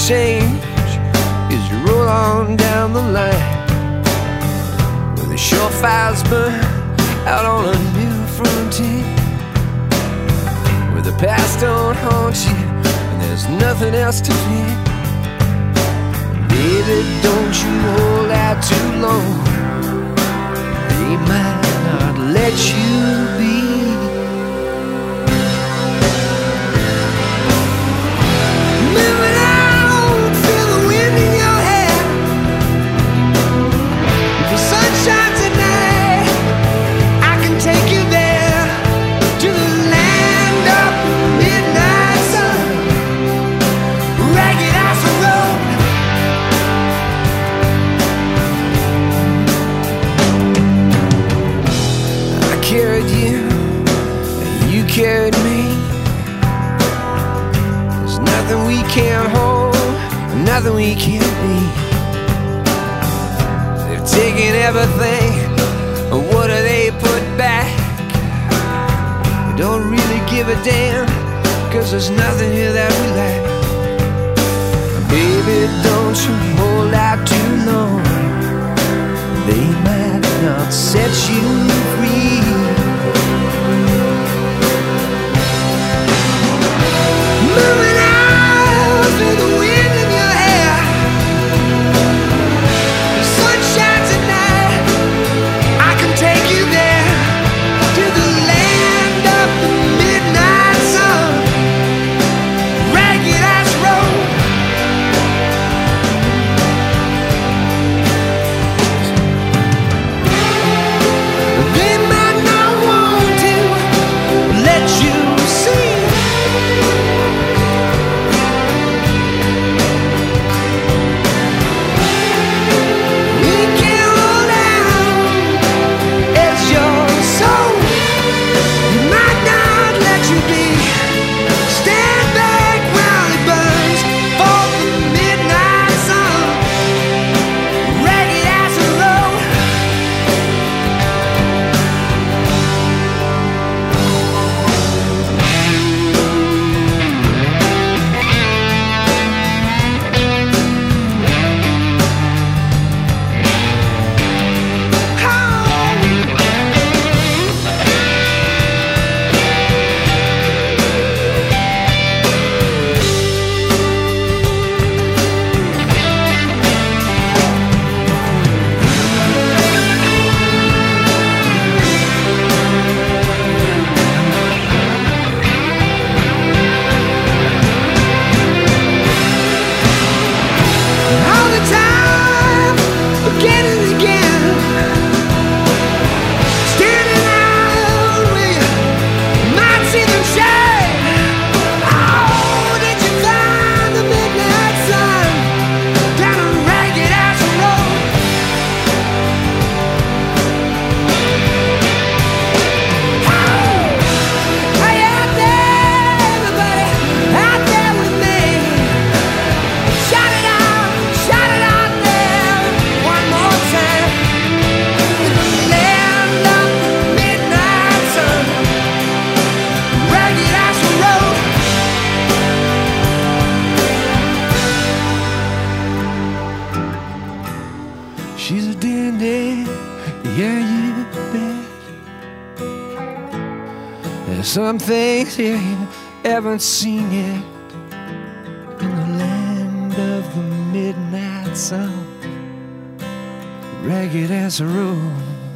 change as you roll on down the line, where the shore fires burn out on a new frontier, where the past don't haunt you and there's nothing else to fear. Baby, don't you hold out too long, they might not let you be. Carried you, and you carried me. There's nothing we can't hold, nothing we can't be. They've taken everything, what do they put back? We don't really give a damn, cause there's nothing here that we lack. Baby, don't you hold out too long, they might not set you free. Moving out through the wind in your hair, the sun shines at night, I can take you there, to the land of the midnight sun, ragged ass road. They might not want to let you see. She's a dandy, yeah, you bet. There's some things here you haven't seen yet. In the land of the midnight sun, ragged as a road.